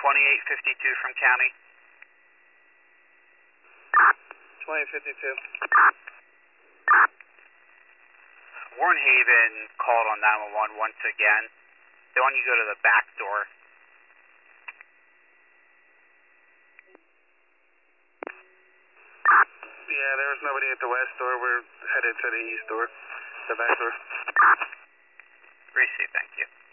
2852 from county. 2852. Warren Haven called on 911 once again. They want you to go to the back door. Yeah, there was nobody at the west door. We're headed to the east door, the back door. Receive, thank you.